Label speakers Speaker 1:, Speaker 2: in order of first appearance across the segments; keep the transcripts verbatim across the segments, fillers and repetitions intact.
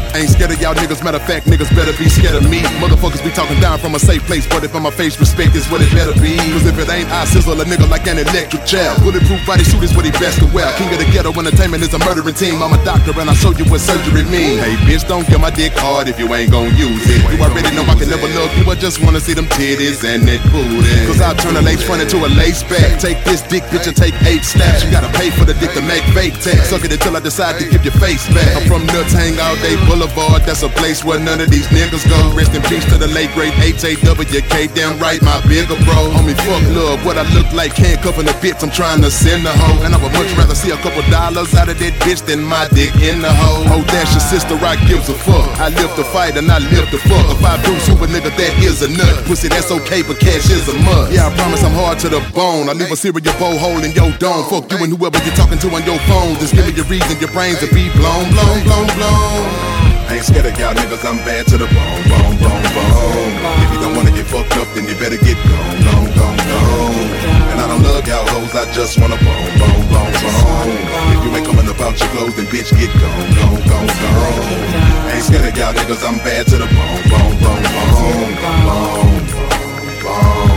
Speaker 1: Ain't scared of y'all niggas, matter of fact, niggas better be scared of me. Motherfuckers be talking down from a safe place, but if in my face, respect is what it better be. Cause if it ain't, I sizzle a nigga like an electric chair. Bulletproof bodysuit is what he best to wear. King of the ghetto entertainment is a murdering team. I'm a doctor and I show you what surgery mean. Hey bitch, don't get my dick hard if you ain't gon' use it. You already know I can never love you, I just wanna see them titties and that booty. Cause I turn a lace front into a lace back. Take this dick, bitch, and take eight snaps. You gotta pay for the dick to make fake text. Suck it until I decide to give your face back. I'm from Nuts Hang All Day Boulevard, that's a place where none of these niggas go. Rest in peace to the late great H A W K, damn right, my bigger bro. Homie, fuck love, what I look like, handcuffing the bitch, I'm trying to send a hoe. And I would much rather see a couple dollars out of that bitch than my dick in the hoe. Oh, that's your sister, I gives a fuck. I live to fight and I live to fuck. If I do super nigga, that is a nut. Pussy, that's okay, but cash is a must. Yeah, I promise I'm hard to the bone. I leave a cereal bowl hole in your dome. Fuck you and whoever you're talking to on your phone. Just give me your reason, your brains to be blown, blown, blown, blown. I ain't scared of y'all niggas, I'm bad to the bone, bone, bone, bone. If you don't wanna get fucked up, then you better get gone, gone, gone, gone. And I don't love y'all hoes, I just wanna bone, bone, bone, bone. If you ain't coming about your clothes, then bitch get gone, gone, gone, gone. I ain't scared of y'all niggas, I'm bad to the bone, bone, bone, bone, bone, bone.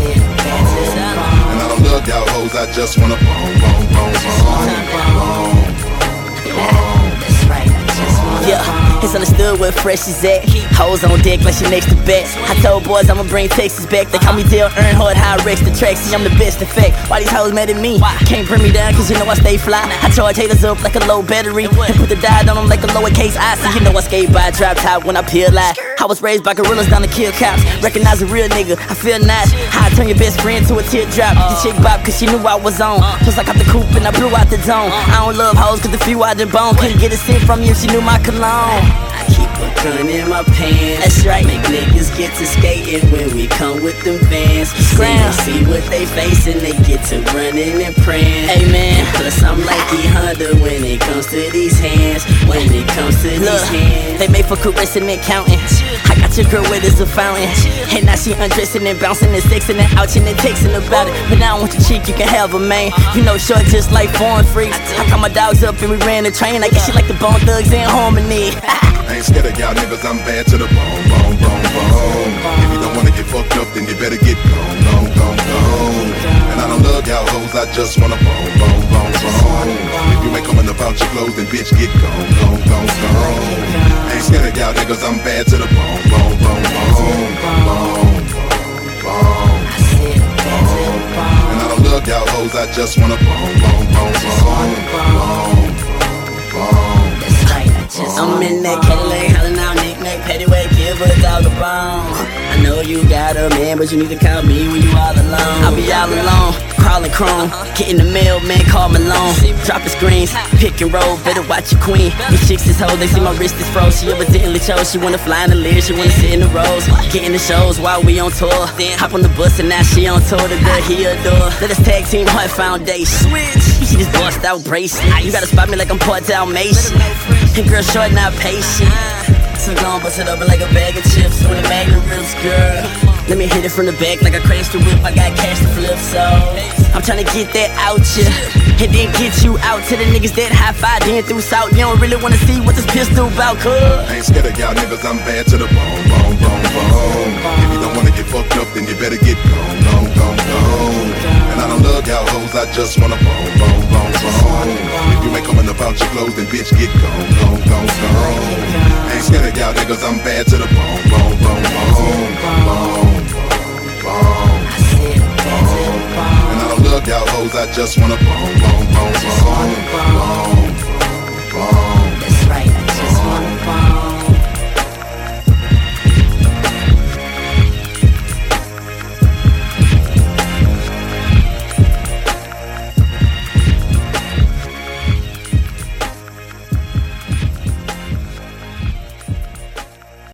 Speaker 1: And I don't love y'all hoes, I just wanna bone, bone, bone, bone, bone, bone.
Speaker 2: Yeah, it's understood where fresh is at. Hoes on deck like she next to bet. I told boys I'ma bring Texas back. They call me Dale Earnhardt, how I wrecks the track. See, I'm the best in fact. Why these hoes mad at me? Can't bring me down cause you know I stay fly. I charge haters up like a low battery and put the dye on them like a lowercase I. See, you know I skate by drop top when I peel out. I was raised by gorillas down to kill cops. Recognize a real nigga, I feel nice. How I turn your best friend to a teardrop. The chick bop cause she knew I was on. Plus I got the coupe and I blew out the zone. I don't love hoes cause the few out the bone. Couldn't get a cent from you if she knew my cologne. I keep a gun in my pants. That's right. Make niggas get to skating when we come with them vans. Scram. See what they facing, they get to running and praying. Amen. Plus I'm like E Honda when it comes to these hands. When it comes to Look, these hands, they made for caressing and counting. I got your girl wet as a fountain, and now she undressing and bouncing and sexing and ouching and texting about it. But now I want your cheek, you can have a man. You know short just like foreign freaks. I call my dogs up and we ran the train. I guess she like the Bone Thugs in Harmony.
Speaker 1: I ain't scared of y'all niggas, I'm bad to the bone, bone, bone, bone. If you don't wanna get fucked up, then you better get gone, gone, gone, gone. And I don't love y'all hoes, I just wanna bone, bone, bone, bone. If you ain't coming about your clothes, then bitch get gone, gone, gone, gone. I ain't scared of y'all niggas, I'm bad to the bone, bone, bone, bone, bone, bone, bone. And I don't love y'all hoes, I just wanna bone, bone, bone, bone, bone, bone.
Speaker 2: I'm in that Cadillac, hollering out knick-knack, paddywhack, give a dog a bone. I know you got a man, but you need to call me when you all alone. I'll be all alone, crawling chrome, getting the mail, man, call Malone. Dropping screens, pick and roll, better watch your queen. These chicks is hoes, they see my wrist is froze. She evidently chose, she wanna fly in the lyrics, she wanna sit in the rows. Getting the shows while we on tour. Then hop on the bus and now she on tour, the girl he adore. Let us tag team Heart Foundation. Switch, you see this bust out bracelet. You gotta spot me like I'm part Dalmatian. And girl short, not patient. So gon' bust it open like a bag of chips when the magnet rips, girl. Let me hit it from the back like I crashed the whip. I got cash to flip, so I'm tryna get that out ya, and then get you out to the niggas that high five then through South. You don't really wanna see what this pistol about, cuz
Speaker 1: I ain't scared of y'all niggas, I'm bad to the bone, bone, bone, bone. If you don't wanna get fucked up, then you better get gone, gone, gone, gone. And I don't love y'all hoes, I just wanna bone, bone, bone, bone. If you ain't coming about your clothes, then bitch get gone, gone, gone, gone. I ain't scared of y'all niggas, I'm bad to the bone, bone, bone, bone, bone, bone, bone. And I don't love y'all hoes, I just wanna bone, bone, bone, bone, bone.